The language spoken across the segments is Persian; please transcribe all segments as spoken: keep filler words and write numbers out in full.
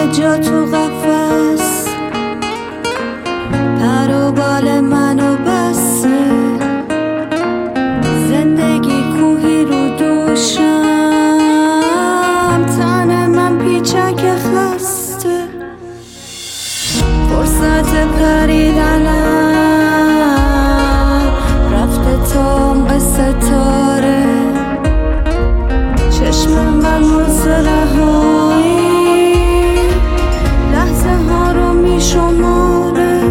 جا تو قفس، پر و بال منو بسته، زندگی کوهی رو دوشم، تن من پیچک خسته، فرصت پریدنم رفته تا عمق ستاره، چشم من موزه لحظه ها رو می شماره.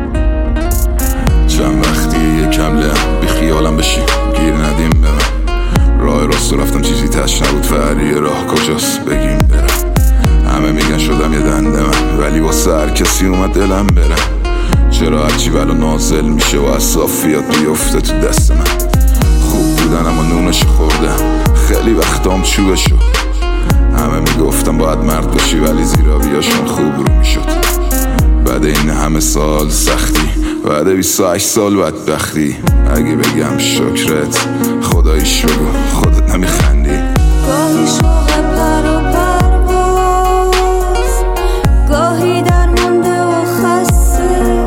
چند وقتی یکم لهم بی خیالم بشی، گیر ندیم به من. راه راست رفتم چیزی تش نبود، فری راه کجاست بگیم برم. همه میگن شدم یه دنده من، ولی واسه هر کسی اومد دلم برم. چرا هرچی ولو نازل میشه و از صافیات بیفته تو دست من. خوب بودن اما نونش خوردم، خیلی وقتام چوبشو. همه میگفتم باید مرد باشی، ولی زیرابیاشون خوب رو میشد. بعد این همه سال سختی، بعد بیست و هشت سال بدبختی، اگه بگم شکرت خداییش بگو، خودت نمیخندی. گاهی شوق پر و پرواز، گاهی درمونده و خسته،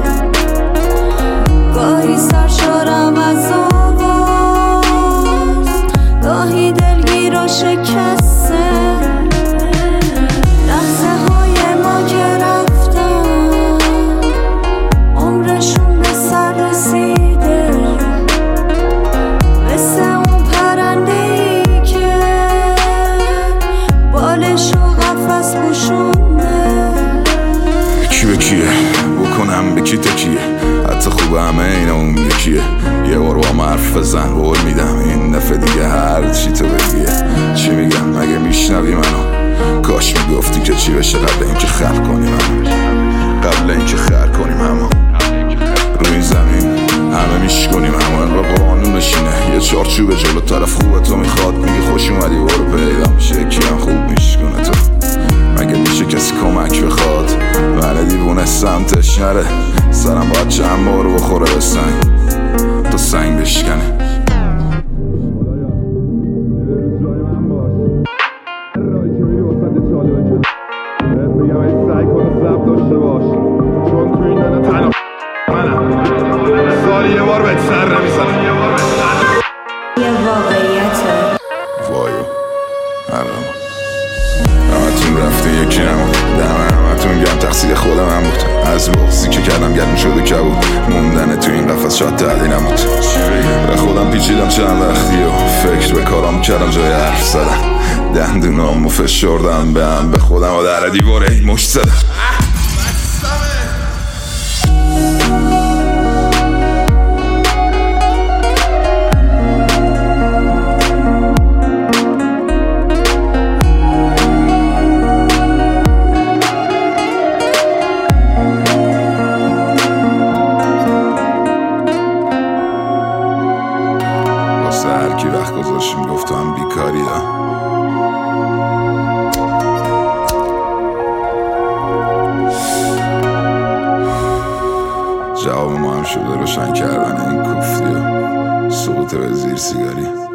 گاهی سرشارم از آواز، گاهی دلگیر و شکسته. کی به کیه بکنم به کی تکیه، حتی خوبه همه اینا اون یکیه. یه بار با من حرف بزن قول میدم این دفعه دیگه هر چی تو بگیه. چی میگم مگه میشنوی منو؟ کاش میگفتی که چی بشه قبل اینکه خر کنیم همو، قبل اینکه خر کنیم همو. روی این زمین همه میشکنیم همو، انقدر قانون بشینه یه چارچوب جلو طرف خوبه تو میخواد میگه خوش اومدی برو پیدا میشه، یکی هم خوب میشکنه تو. مگه میشه کسی کمک بخواد؟ من دیوونه سمتش نره، سرم باید چند بار بخوره به سنگ تا سنگ بشکنه. چون تو این دنیا تنها منم، سالی یه بار بهت سر نمیزنم. یه واقعیته وایو هرم همتون رفته یکی نمود، دم همتون گم تقصیر خود من بود. از بغضی که کردم گرم شده کبود، موندن تو این قفس شاید تعدی نمود. به خودم پیچیدم چند وقتی و فکر به کارام کردم جای حرف زدن، دندونامو فشردم به هم به خودم و در دیواره این مشت زدم. هرکی وقت گذاشت میگفت تو هم بیکاری ها. جواب ما هم شده روشن کردن این کوفتی و سقوط به زیر سیگاری.